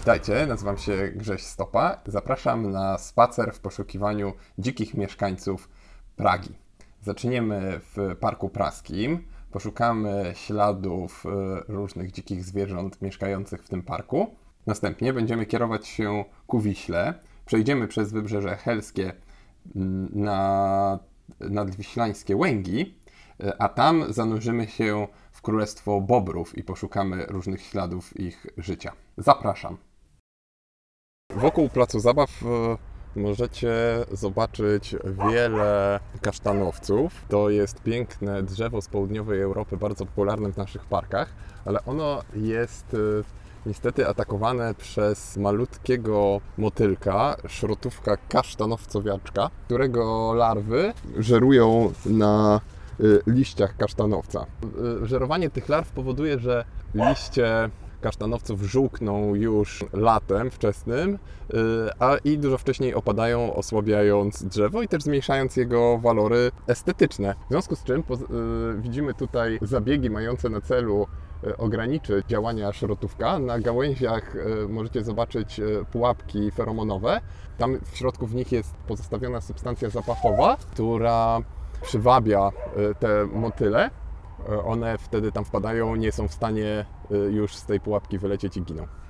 Witajcie, nazywam się Grześ Stopa. Zapraszam na spacer w poszukiwaniu dzikich mieszkańców Pragi. Zaczniemy w Parku Praskim. Poszukamy śladów różnych dzikich zwierząt mieszkających w tym parku. Następnie będziemy kierować się ku Wiśle. Przejdziemy przez Wybrzeże Helskie na nadwiślańskie Łęgi, a tam zanurzymy się w Królestwo Bobrów i poszukamy różnych śladów ich życia. Zapraszam. Wokół placu zabaw możecie zobaczyć wiele kasztanowców. To jest piękne drzewo z południowej Europy, bardzo popularne w naszych parkach, ale ono jest niestety atakowane przez malutkiego motylka, szrotówka kasztanowcowiaczka, którego larwy żerują na liściach kasztanowca. Żerowanie tych larw powoduje, że liście kasztanowców żółkną już latem wczesnym, i dużo wcześniej opadają, osłabiając drzewo i też zmniejszając jego walory estetyczne. W związku z czym widzimy tutaj zabiegi mające na celu ograniczyć działania szrotówka. Na gałęziach możecie zobaczyć pułapki feromonowe. Tam w środku w nich jest pozostawiona substancja zapachowa, która przywabia te motyle. One wtedy tam wpadają, nie są w stanie już z tej pułapki wylecieć i giną.